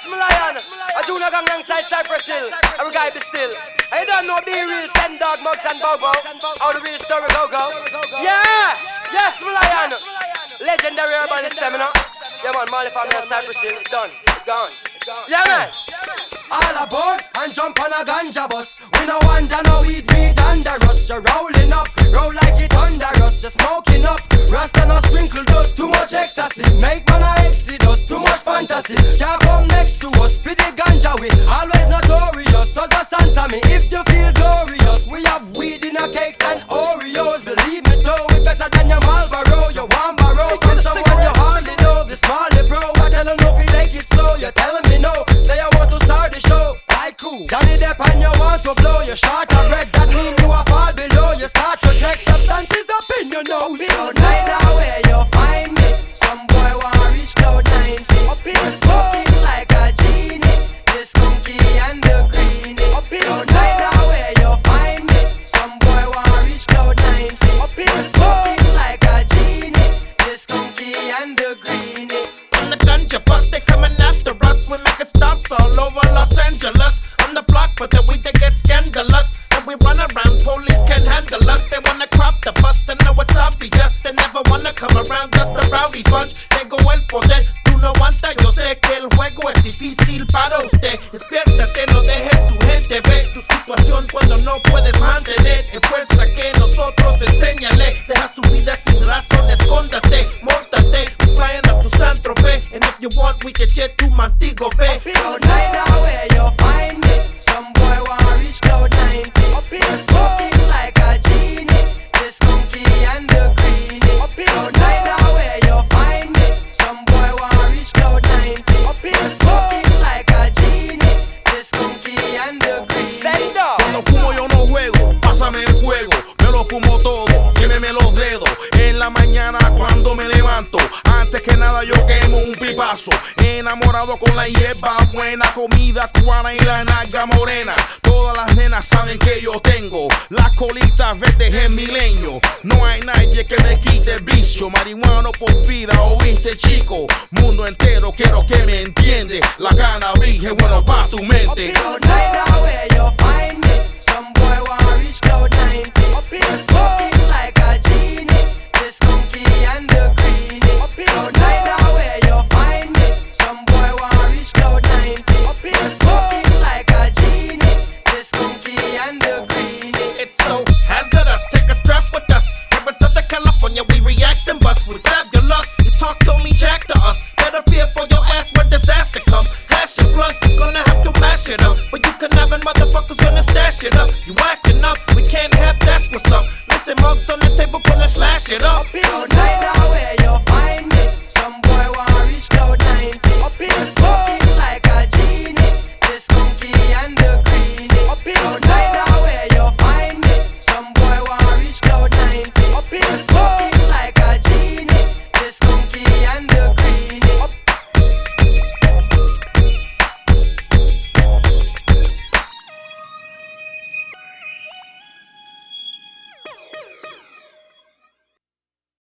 my lion. A junior gang alongside Cypress Hill. A guy be still. I don't know be real, send dog, mugs and bobo. How the real story go. Yeah! Yes, my lion. Legendary urban stamina. Yeah man, Marley family and Cypress Hill. It's done. It's gone. Yeah man. All aboard and jump on a ganja bus. We no wonder no weed be under us. You're rolling up, roll like it under us. You're smoking up, Rasta no sprinkle dust. Too much ecstasy, make man a exodus. Too much fantasy, can't come next to us. For the ganja we always notorious. So just answer me if you feel glorious. We have weed in our cakes and Oreos. Believe me though, we better than your Marlboro. You want borrow from someone you hardly know. This Marley bro, I tell him no feel like it slow. You're telling me no, say I want to start the show. I cool, Johnny Depp and you want to blow. You're short of bread, that mean you are far below. You start to take substances up in your nose. So night now where you find me, some boy wanna reach cloud 90. We're smoking like a genie, the skunky and the greenie. So night now where you find me, some boy wanna reach cloud 90. We're smoking like a genie, the skunky and the greenie. On the ganja bus, they coming after us. We making stops all over Los Angeles. On the block, but then we they get scandalous. And we run around, police can't handle us. They wanna crop the bus, and know it's obvious. They never wanna come around, just a rowdy bunch. Tengo el poder, tú no aguantas. Yo sé que el juego es difícil para usted. Despiértate, no dejes su gente ver tu situación cuando no puedes mantener. En fuerza que nosotros enséñale. Deja tu vida sin razón, escóndate, móntate. We flying up to San Tropez, and if you want, we can jet to Montego Bay. So night now where you find me, some boy wanna reach cloud 90. We're smoking like a genie, the skunky and the greenie. So night now where you find me, some boy wanna reach cloud 90. We're smoking like a genie, the skunky and the greenie. Send up. Cuando fumo yo no juego, pásame el fuego. Me lo fumo todo, quémeme los dedos. En la mañana cuando me levanto, antes que nada yo quemo un pipazo. Enamorado con la hierba buena, comida cubana y la nalga morena. Todas las nenas saben que yo tengo las colitas verdes en milenio. No hay nadie que me quite el vicio. Marihuano por vida, oíste chico. Mundo entero quiero que me entiende. La cannabis es bueno pa' tu mente. So night now where you find